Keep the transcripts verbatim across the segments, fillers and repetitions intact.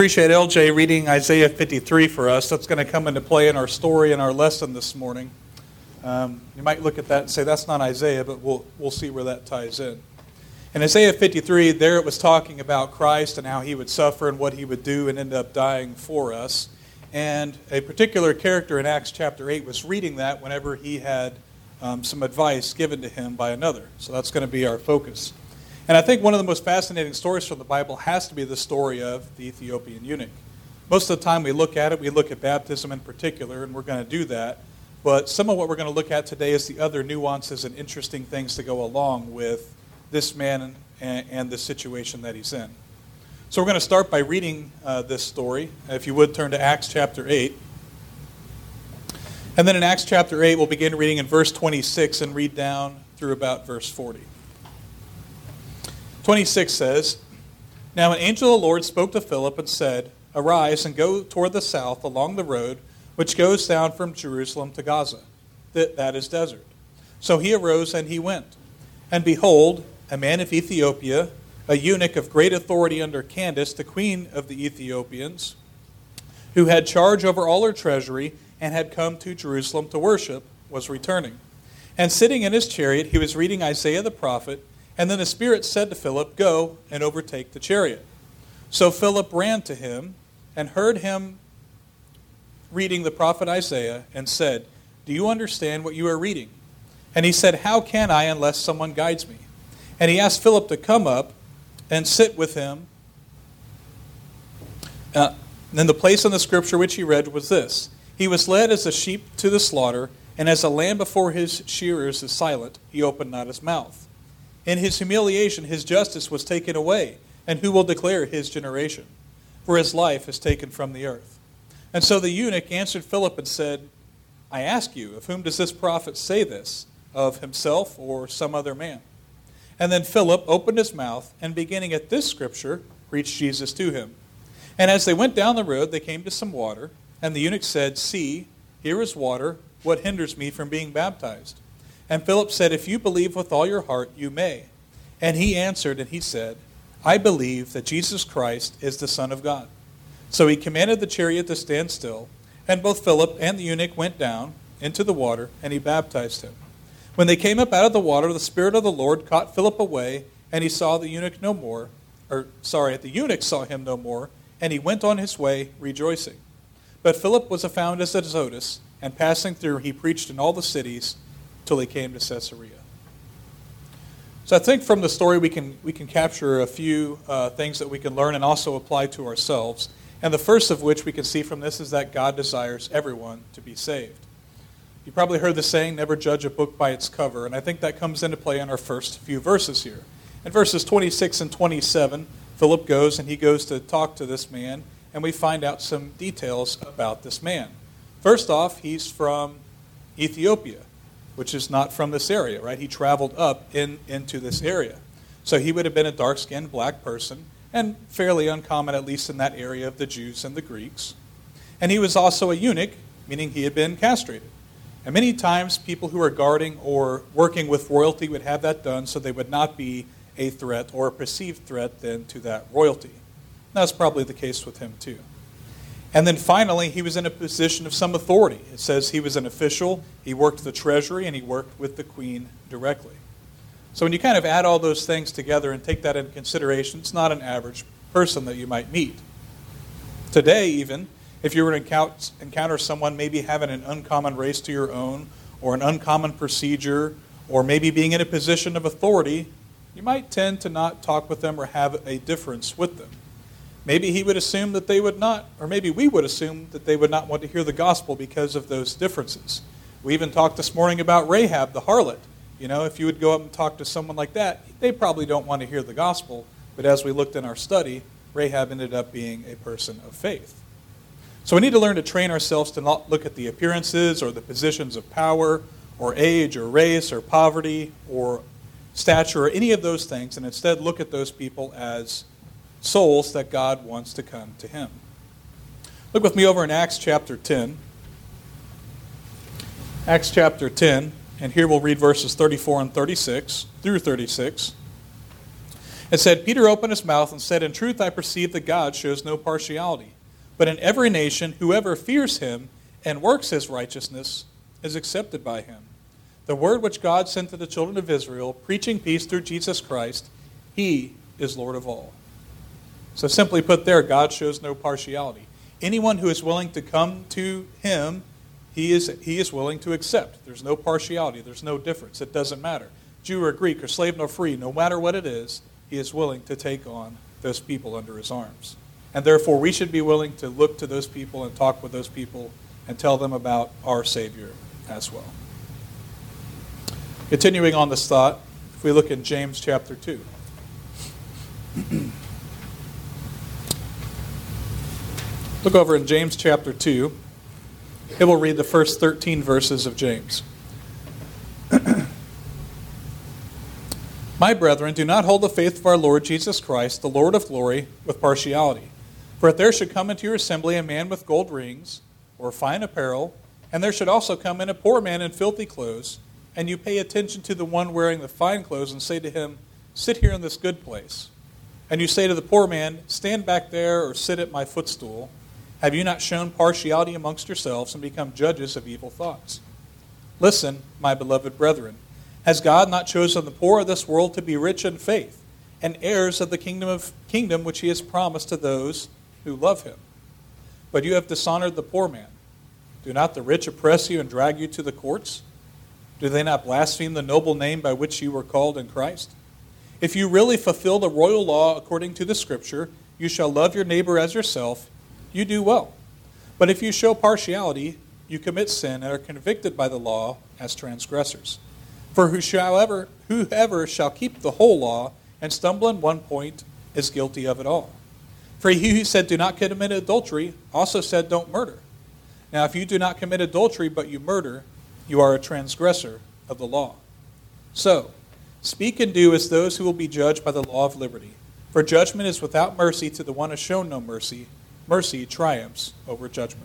Appreciate L J reading Isaiah fifty-three for us. That's going to come into play in our story and our lesson this morning. Um, you might look at that and say, that's not Isaiah, but we'll we'll see where that ties in. In Isaiah fifty-three, there it was talking about Christ and how he would suffer and what he would do and end up dying for us. And a particular character in Acts chapter eight was reading that whenever he had um, some advice given to him by another. So that's going to be our focus. And I think one of the most fascinating stories from the Bible has to be the story of the Ethiopian eunuch. Most of the time we look at it, we look at baptism in particular, and we're going to do that. But some of what we're going to look at today is the other nuances and interesting things to go along with this man and, and the situation that he's in. So we're going to start by reading uh, this story. If you would, turn to Acts chapter eight. And then in Acts chapter eight, we'll begin reading in verse twenty-six and read down through about verse forty. twenty-six says, Now an angel of the Lord spoke to Philip and said, Arise and go toward the south along the road which goes down from Jerusalem to Gaza. That, that is desert. So he arose and he went. And behold, a man of Ethiopia, a eunuch of great authority under Candace, the queen of the Ethiopians, who had charge over all her treasury and had come to Jerusalem to worship, was returning. And sitting in his chariot, he was reading Isaiah the prophet. And then the Spirit said to Philip, Go and overtake the chariot. So Philip ran to him and heard him reading the prophet Isaiah and said, Do you understand what you are reading? And he said, How can I unless someone guides me? And he asked Philip to come up and sit with him. Uh, then the place in the scripture which he read was this: He was led as a sheep to the slaughter, and as a lamb before his shearers is silent, he opened not his mouth. In his humiliation, his justice was taken away, and who will declare his generation? For his life is taken from the earth. And so the eunuch answered Philip and said, I ask you, of whom does this prophet say this? Of himself or some other man? And then Philip opened his mouth, and beginning at this scripture, preached Jesus to him. And as they went down the road, they came to some water, and the eunuch said, See, here is water. What hinders me from being baptized? And Philip said, If you believe with all your heart, you may. And he answered, and he said, I believe that Jesus Christ is the Son of God. So he commanded the chariot to stand still, and both Philip and the eunuch went down into the water, and he baptized him. When they came up out of the water, the Spirit of the Lord caught Philip away, and he saw the eunuch no more. Or, sorry, the eunuch saw him no more, and he went on his way rejoicing. But Philip was found at Azotus, and passing through, he preached in all the cities, till he came to Caesarea. So I think from the story we can we can capture a few uh, things that we can learn and also apply to ourselves. And the first of which we can see from this is that God desires everyone to be saved. You probably heard the saying, never judge a book by its cover. And I think that comes into play in our first few verses here. In verses twenty-six and twenty-seven, Philip goes and he goes to talk to this man. And we find out some details about this man. First off, he's from Ethiopia, which is not from this area, right? He traveled up in, into this area. So he would have been a dark-skinned black person, and fairly uncommon, at least in that area of the Jews and the Greeks. And he was also a eunuch, meaning he had been castrated. And many times people who are guarding or working with royalty would have that done so they would not be a threat or a perceived threat then to that royalty. That's probably the case with him too. And then finally, he was in a position of some authority. It says he was an official, he worked the treasury, and he worked with the queen directly. So when you kind of add all those things together and take that into consideration, it's not an average person that you might meet. Today even, if you were to encounter someone maybe having an uncommon race to your own, or an uncommon procedure, or maybe being in a position of authority, you might tend to not talk with them or have a difference with them. Maybe he would assume that they would not, or maybe we would assume that they would not want to hear the gospel because of those differences. We even talked this morning about Rahab, the harlot. You know, if you would go up and talk to someone like that, they probably don't want to hear the gospel. But as we looked in our study, Rahab ended up being a person of faith. So we need to learn to train ourselves to not look at the appearances or the positions of power or age or race or poverty or stature or any of those things, and instead look at those people as souls that God wants to come to him. Look with me over in Acts chapter ten. Acts chapter ten, and here we'll read verses thirty-four and thirty-six through thirty-six. It said, Peter opened his mouth and said, In truth I perceive that God shows no partiality, but in every nation whoever fears him and works his righteousness is accepted by him. The word which God sent to the children of Israel, preaching peace through Jesus Christ, he is Lord of all. So simply put there, God shows no partiality. Anyone who is willing to come to him, he is, he is willing to accept. There's no partiality. There's no difference. It doesn't matter. Jew or Greek or slave nor free, no matter what it is, he is willing to take on those people under his arms. And therefore, we should be willing to look to those people and talk with those people and tell them about our Savior as well. Continuing on this thought, if we look in James chapter two. Look over in James chapter two. It will read the first thirteen verses of James. My brethren, do not hold the faith of our Lord Jesus Christ, the Lord of glory, with partiality. For if there should come into your assembly a man with gold rings, or fine apparel, and there should also come in a poor man in filthy clothes, and you pay attention to the one wearing the fine clothes and say to him, Sit here in this good place. And you say to the poor man, Stand back there or sit at my footstool. Have you not shown partiality amongst yourselves and become judges of evil thoughts? Listen, my beloved brethren. Has God not chosen the poor of this world to be rich in faith, and heirs of the kingdom of kingdom which he has promised to those who love him? But you have dishonored the poor man. Do not the rich oppress you and drag you to the courts? Do they not blaspheme the noble name by which you were called in Christ? If you really fulfill the royal law according to the Scripture, you shall love your neighbor as yourself, you do well. But if you show partiality, you commit sin and are convicted by the law as transgressors. For whosoever, whoever shall keep the whole law and stumble in one point is guilty of it all. For he who said, Do not commit adultery, also said, Don't murder. Now if you do not commit adultery, but you murder, you are a transgressor of the law. So, speak and do as those who will be judged by the law of liberty. For judgment is without mercy to the one who has shown no mercy. Mercy triumphs over judgment.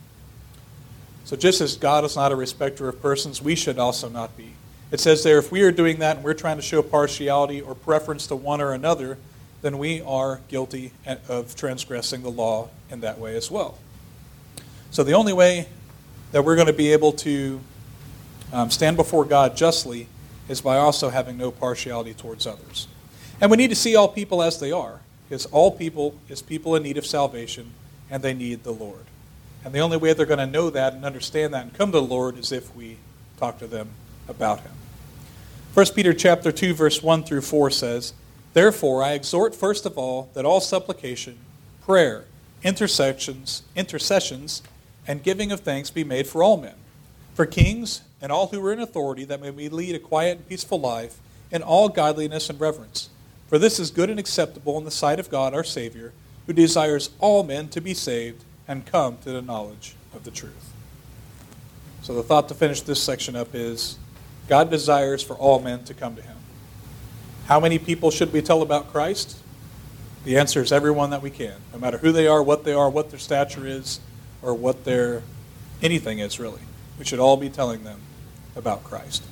So just as God is not a respecter of persons, we should also not be. It says there, if we are doing that and we're trying to show partiality or preference to one or another, then we are guilty of transgressing the law in that way as well. So the only way that we're going to be able to um, stand before God justly is by also having no partiality towards others. And we need to see all people as they are, because all people is people in need of salvation, and they need the Lord. And the only way they're going to know that and understand that and come to the Lord is if we talk to them about him. First Peter chapter two, verse one through four says, Therefore I exhort first of all that all supplication, prayer, intercessions, intercessions, and giving of thanks be made for all men, for kings and all who are in authority, that may we lead a quiet and peaceful life in all godliness and reverence. For this is good and acceptable in the sight of God our Savior, who desires all men to be saved and come to the knowledge of the truth. So the thought to finish this section up is, God desires for all men to come to him. How many people should we tell about Christ? The answer is everyone that we can, no matter who they are, what they are, what their stature is, or what their anything is really. We should all be telling them about Christ.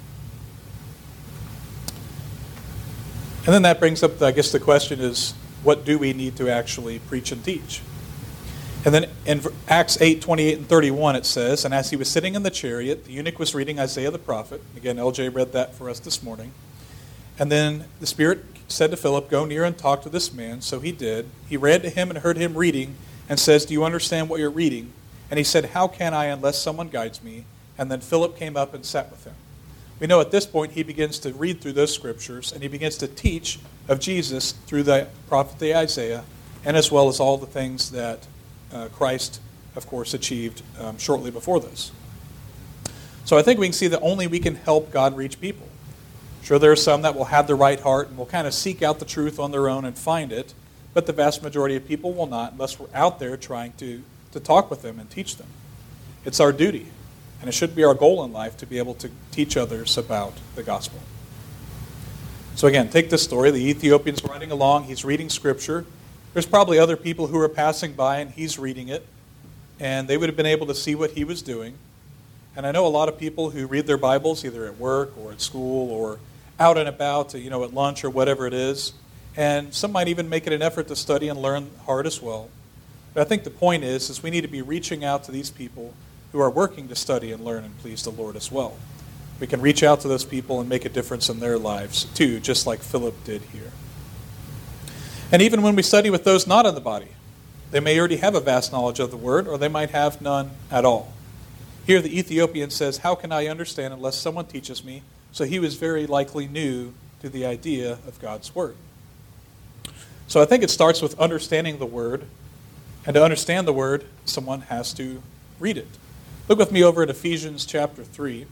And then that brings up, I guess the question is, what do we need to actually preach and teach? And then in Acts eight, twenty-eight and thirty-one it says, And as he was sitting in the chariot, the eunuch was reading Isaiah the prophet. Again, L J read that for us this morning. And then the Spirit said to Philip, Go near and talk to this man. So he did. He ran to him and heard him reading and says, Do you understand what you're reading? And he said, How can I unless someone guides me? And then Philip came up and sat with him. We know at this point he begins to read through those scriptures and he begins to teach of Jesus through the prophet Isaiah, and as well as all the things that uh, Christ, of course, achieved um, shortly before this. So I think we can see that only we can help God reach people. Sure, there are some that will have the right heart and will kind of seek out the truth on their own and find it, but the vast majority of people will not unless we're out there trying to, to talk with them and teach them. It's our duty, and it should be our goal in life to be able to teach others about the gospel. So again, take this story. The Ethiopian's riding along. He's reading Scripture. There's probably other people who are passing by, and he's reading it, and they would have been able to see what he was doing. And I know a lot of people who read their Bibles either at work or at school or out and about, you know, at lunch or whatever it is. And some might even make it an effort to study and learn hard as well. But I think the point is, is we need to be reaching out to these people who are working to study and learn and please the Lord as well. We can reach out to those people and make a difference in their lives too, just like Philip did here. And even when we study with those not in the body, they may already have a vast knowledge of the word, or they might have none at all. Here the Ethiopian says, "How can I understand unless someone teaches me?" So he was very likely new to the idea of God's word. So I think it starts with understanding the word. And to understand the word, someone has to read it. Look with me over at Ephesians chapter three.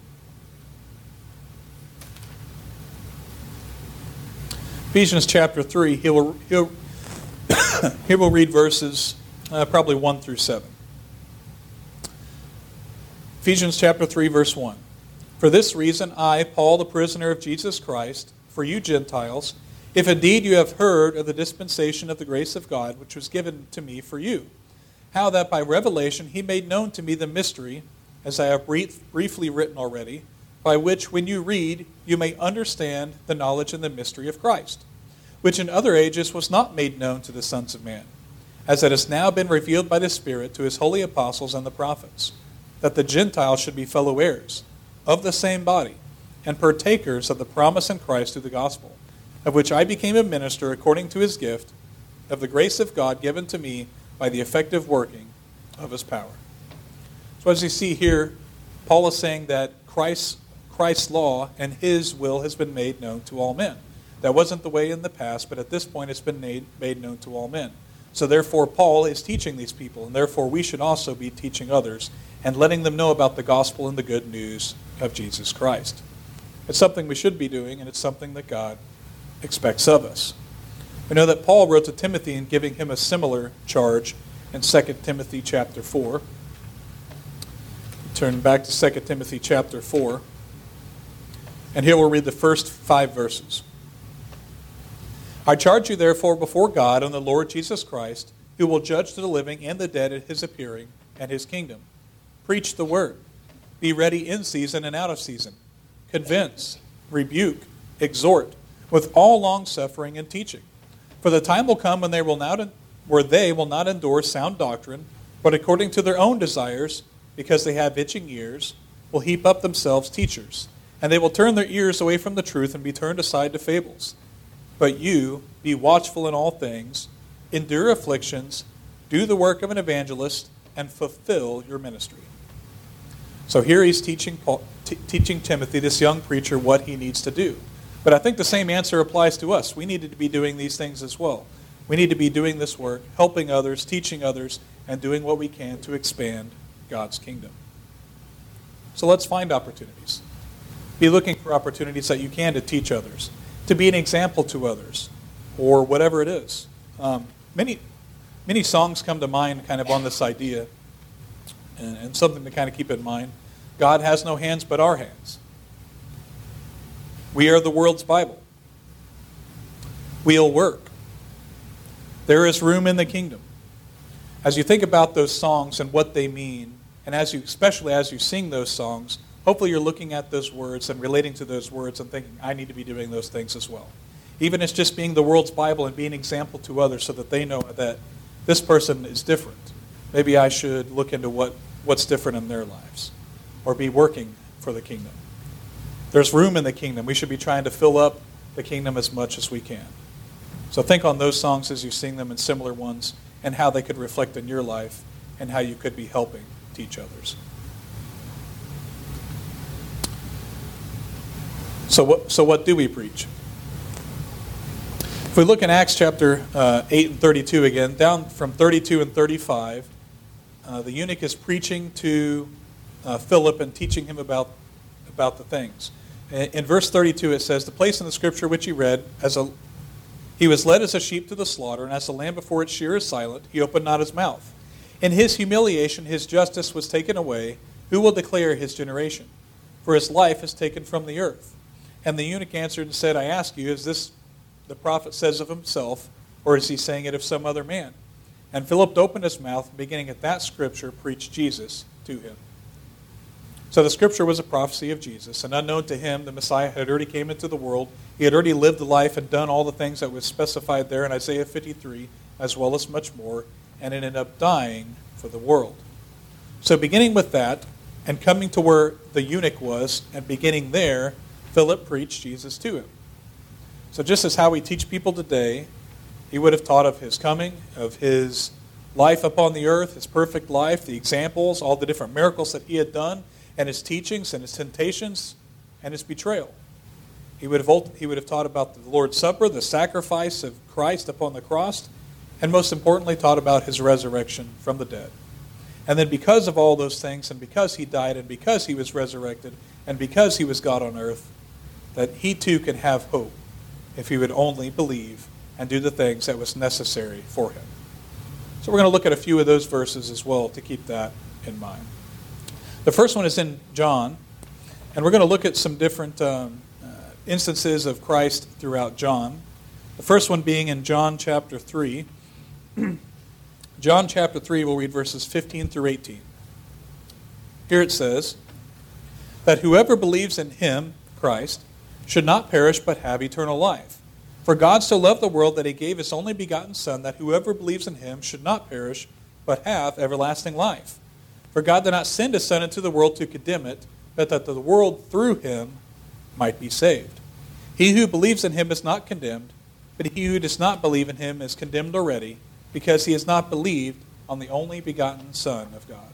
Ephesians chapter three, he will, he'll, here we'll read verses uh, probably one through seven. Ephesians chapter three, verse one. "For this reason I, Paul, the prisoner of Jesus Christ, for you Gentiles, if indeed you have heard of the dispensation of the grace of God, which was given to me for you, how that by revelation he made known to me the mystery, as I have brief, briefly written already, by which when you read, you may understand the knowledge and the mystery of Christ, which in other ages was not made known to the sons of man, as it has now been revealed by the Spirit to his holy apostles and the prophets, that the Gentiles should be fellow heirs of the same body, and partakers of the promise in Christ through the gospel, of which I became a minister according to his gift, of the grace of God given to me by the effective working of his power." So as you see here, Paul is saying that Christ's, Christ's law and his will has been made known to all men. That wasn't the way in the past, but at this point it's been made, made known to all men. So therefore Paul is teaching these people, and therefore we should also be teaching others and letting them know about the gospel and the good news of Jesus Christ. It's something we should be doing, and it's something that God expects of us. We know that Paul wrote to Timothy in giving him a similar charge in Second Timothy chapter four. Turn back to Second Timothy chapter four. And here we'll read the first five verses. "I charge you therefore before God and the Lord Jesus Christ, who will judge the living and the dead at his appearing and his kingdom. Preach the word. Be ready in season and out of season. Convince, rebuke, exhort, with all longsuffering and teaching. For the time will come when they will not, where they will not endure sound doctrine, but according to their own desires, because they have itching ears, will heap up themselves teachers. And they will turn their ears away from the truth and be turned aside to fables. But you, be watchful in all things, endure afflictions, do the work of an evangelist, and fulfill your ministry." So here he's teaching Paul, t- teaching Timothy, this young preacher, what he needs to do. But I think the same answer applies to us. We need to be doing these things as well. We need to be doing this work, helping others, teaching others, and doing what we can to expand God's kingdom. So let's find opportunities. Be looking for opportunities that you can to teach others, to be an example to others, or whatever it is. Um, many, many songs come to mind kind of on this idea, and, and something to kind of keep in mind. God has no hands but our hands. We are the world's Bible. We'll work. There is room in the kingdom. As you think about those songs and what they mean, and as you, especially as you sing those songs, hopefully you're looking at those words and relating to those words and thinking, I need to be doing those things as well. Even as just being the world's Bible and being an example to others so that they know that this person is different. Maybe I should look into what, what's different in their lives or be working for the kingdom. There's room in the kingdom. We should be trying to fill up the kingdom as much as we can. So think on those songs as you sing them and similar ones and how they could reflect in your life and how you could be helping teach others. So what, so what do we preach? If we look in Acts chapter uh, eight and thirty-two again, down from thirty-two and thirty-five, uh, the eunuch is preaching to uh, Philip and teaching him about, about the things. In, in verse thirty-two it says, "The place in the scripture which he read, as a he was led as a sheep to the slaughter, and as a lamb before its shearer is silent, he opened not his mouth. In his humiliation his justice was taken away. Who will declare his generation? For his life is taken from the earth." And the eunuch answered and said, "I ask you, is this the prophet says of himself, or is he saying it of some other man?" And Philip opened his mouth, and beginning at that scripture, preached Jesus to him. So the scripture was a prophecy of Jesus, and unknown to him, the Messiah had already came into the world. He had already lived the life and done all the things that was specified there in Isaiah fifty-three, as well as much more, and ended up dying for the world. So beginning with that, and coming to where the eunuch was, and beginning there, Philip preached Jesus to him. So just as how we teach people today, he would have taught of his coming, of his life upon the earth, his perfect life, the examples, all the different miracles that he had done, and his teachings and his temptations and his betrayal. He would have, he would have taught about the Lord's Supper, the sacrifice of Christ upon the cross, and most importantly taught about his resurrection from the dead. And then because of all those things, and because he died, and because he was resurrected, and because he was God on earth, that he too can have hope if he would only believe and do the things that was necessary for him. So we're going to look at a few of those verses as well to keep that in mind. The first one is in John, and we're going to look at some different um, uh, instances of Christ throughout John. The first one being in John chapter three. John chapter three, we'll read verses fifteen through eighteen. Here it says, that whoever believes in him, Christ, should not perish but have eternal life. For God so loved the world that he gave his only begotten Son, that whoever believes in him should not perish but have everlasting life. For God did not send his Son into the world to condemn it, but that the world through him might be saved. He who believes in him is not condemned, but he who does not believe in him is condemned already, because he has not believed on the only begotten Son of God.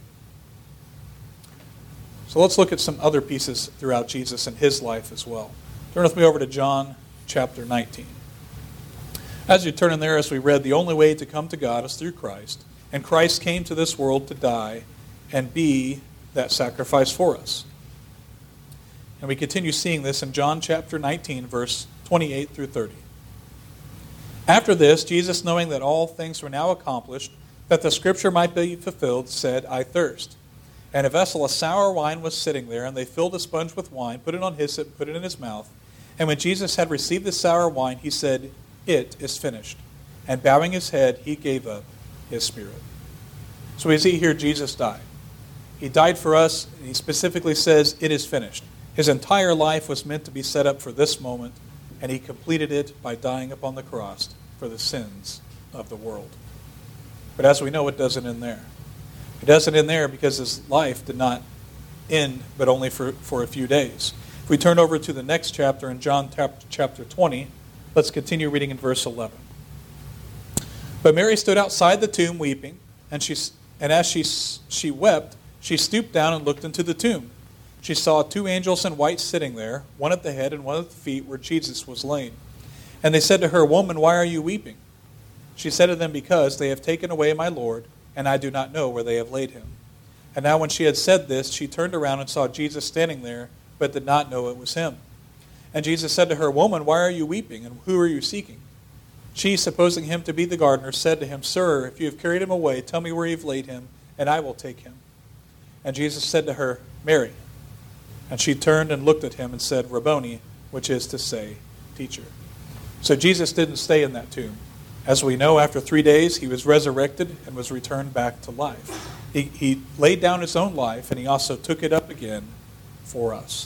So let's look at some other pieces throughout Jesus and his life as well. Turn with me over to John chapter nineteen. As you turn in there, as we read, the only way to come to God is through Christ, and Christ came to this world to die and be that sacrifice for us. And we continue seeing this in John chapter nineteen, verse twenty-eight through thirty. After this, Jesus, knowing that all things were now accomplished, that the scripture might be fulfilled, said, I thirst. And a vessel of sour wine was sitting there, and they filled a sponge with wine, put it on hyssop, and put it in his mouth. And when Jesus had received the sour wine, he said, It is finished. And bowing his head, he gave up his spirit. So we see here Jesus died. He died for us, and he specifically says, it is finished. His entire life was meant to be set up for this moment, and he completed it by dying upon the cross for the sins of the world. But as we know, it doesn't end there. It doesn't end there because his life did not end, but only for, for a few days. If we turn over to the next chapter in John chapter twenty, let's continue reading in verse eleven. But Mary stood outside the tomb weeping, and she and as she she wept, she stooped down and looked into the tomb. She saw two angels in white sitting there, one at the head and one at the feet where Jesus was laid. And they said to her, Woman, why are you weeping? She said to them, Because they have taken away my Lord, and I do not know where they have laid him. And now when she had said this, she turned around and saw Jesus standing there, but did not know it was him. And Jesus said to her, Woman, why are you weeping, and who are you seeking? She, supposing him to be the gardener, said to him, Sir, if you have carried him away, tell me where you have laid him, and I will take him. And Jesus said to her, Mary. And she turned and looked at him and said, Rabboni, which is to say, teacher. So Jesus didn't stay in that tomb. As we know, after three days, he was resurrected and was returned back to life. He, he laid down his own life, and he also took it up again for us.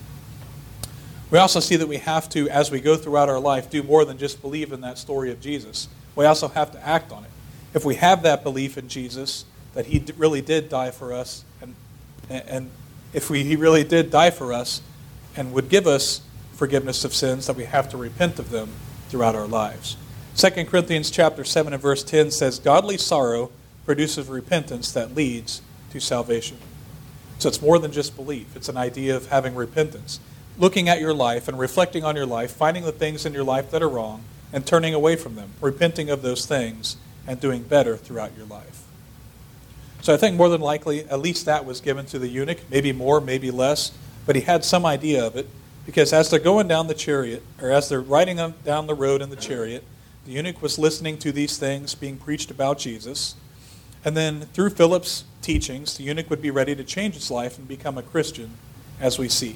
We also see that we have to, as we go throughout our life, do more than just believe in that story of Jesus. We also have to act on it. If we have that belief in Jesus, that he really did die for us, and, and if we, he really did die for us and would give us forgiveness of sins, that we have to repent of them throughout our lives. Second Corinthians chapter seven and verse ten says, Godly sorrow produces repentance that leads to salvation. So it's more than just belief. It's an idea of having repentance. Looking at your life and reflecting on your life, finding the things in your life that are wrong and turning away from them, repenting of those things and doing better throughout your life. So I think more than likely, at least that was given to the eunuch, maybe more, maybe less, but he had some idea of it, because as they're going down the chariot, or as they're riding down the road in the chariot, the eunuch was listening to these things being preached about Jesus, and then through Philip's teachings, the eunuch would be ready to change his life and become a Christian, as we see.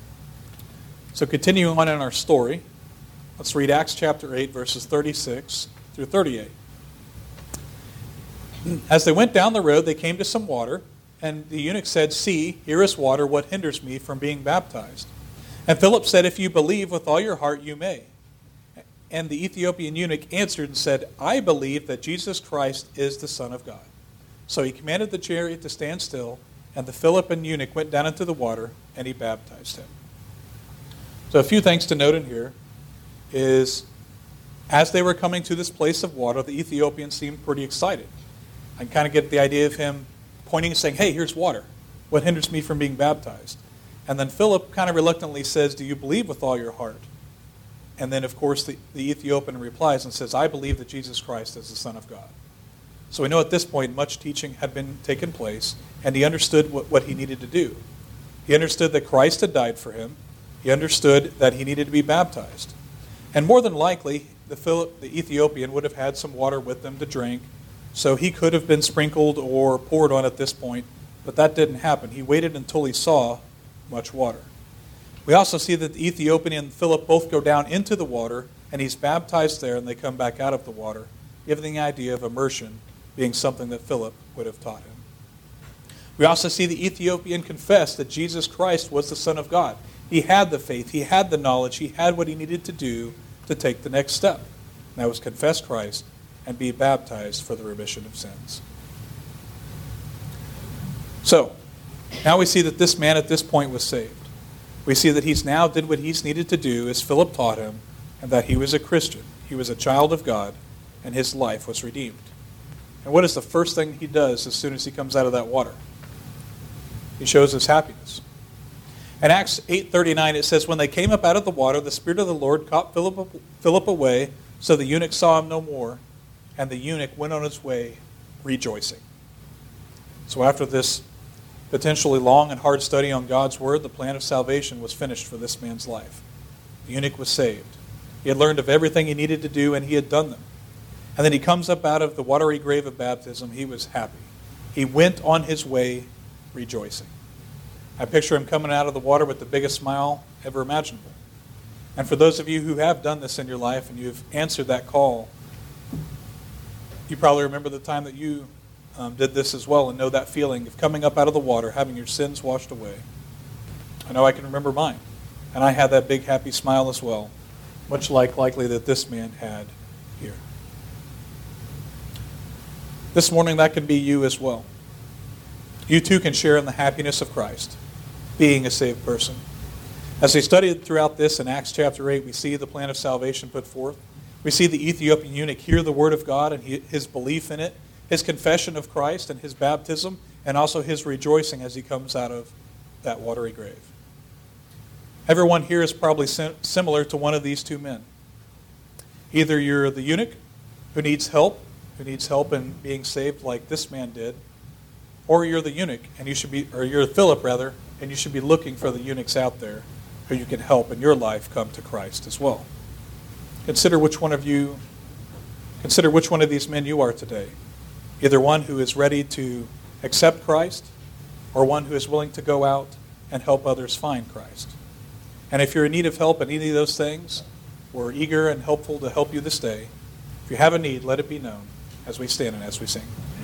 So continuing on in our story, let's read Acts chapter eight, verses thirty-six through thirty-eight. As they went down the road, they came to some water, And the eunuch said, "See, here is water. What hinders me from being baptized?" And Philip said, "If you believe with all your heart, you may." And the Ethiopian eunuch answered and said, "I believe that Jesus Christ is the Son of God." So he commanded the chariot to stand still, and the Philip and eunuch went down into the water, and he baptized him. So a few things to note in here is, as they were coming to this place of water, the Ethiopian seemed pretty excited. I can kind of get the idea of him pointing and saying, "Hey, here's water. What hinders me from being baptized?" And then Philip kind of reluctantly says, "Do you believe with all your heart?" And then, of course, the, the Ethiopian replies and says, "I believe that Jesus Christ is the Son of God." So we know at this point much teaching had been taken place, and he understood what, what he needed to do. He understood that Christ had died for him. He understood that he needed to be baptized. And more than likely, the, Philip, the Ethiopian would have had some water with them to drink, so he could have been sprinkled or poured on at this point, but that didn't happen. He waited until he saw much water. We also see that the Ethiopian and Philip both go down into the water, and he's baptized there, and they come back out of the water, giving the idea of immersion being something that Philip would have taught him. We also see the Ethiopian confess that Jesus Christ was the Son of God. He had the faith, he had the knowledge, he had what he needed to do to take the next step. And that was confess Christ and be baptized for the remission of sins. So, now we see that this man at this point was saved. We see that he's now did what he's needed to do as Philip taught him, and that he was a Christian. He was a child of God, and his life was redeemed. And what is the first thing he does as soon as he comes out of that water? He shows his happiness. In Acts eight thirty-nine, it says, "When they came up out of the water, the Spirit of the Lord caught Philip, Philip away, so the eunuch saw him no more, and the eunuch went on his way rejoicing." So after this potentially long and hard study on God's Word, the plan of salvation was finished for this man's life. The eunuch was saved. He had learned of everything he needed to do, and he had done them. And then he comes up out of the watery grave of baptism. He was happy. He went on his way rejoicing. I picture him coming out of the water with the biggest smile ever imaginable. And for those of you who have done this in your life and you've answered that call, you probably remember the time that you um, did this as well and know that feeling of coming up out of the water, having your sins washed away. I know I can remember mine. And I had that big happy smile as well, much like likely that this man had here. This morning, that can be you as well. You too can share in the happiness of Christ, being a saved person. As we studied throughout this in Acts chapter eight, we see the plan of salvation put forth. We see the Ethiopian eunuch hear the word of God and his belief in it, his confession of Christ and his baptism, and also his rejoicing as he comes out of that watery grave. Everyone here is probably similar to one of these two men. Either you're the eunuch who needs help, who needs help in being saved like this man did, or you're the eunuch, and you should be, or you're Philip rather, and you should be looking for the eunuchs out there who you can help in your life come to Christ as well. Consider which one of you, consider which one of these men you are today. Either one who is ready to accept Christ, or one who is willing to go out and help others find Christ. And if you're in need of help in any of those things, we're eager and helpful to help you this day. If you have a need, let it be known as we stand and as we sing.